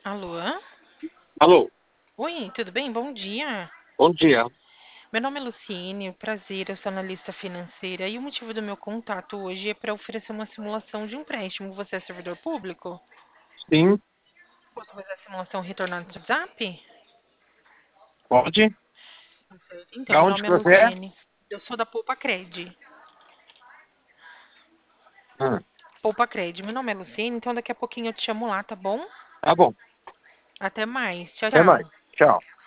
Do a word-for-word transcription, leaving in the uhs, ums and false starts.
Alô? Alô, Oi, tudo bem? Bom dia. bom dia. Meu nome é Luciene, prazer, eu sou analista financeira e o motivo do meu contato hoje é para oferecer uma simulação de empréstimo. Você é servidor público? Sim, Posso fazer a simulação retornando no WhatsApp? pode. Então, Da meu onde nome que é você é? Luciene, eu sou da Poupa Cred. Hum, Poupa Cred, meu nome é Luciene, então daqui a pouquinho eu te chamo lá, tá bom? tá bom. Até mais, tchau, Até mais. tchau. Tchau.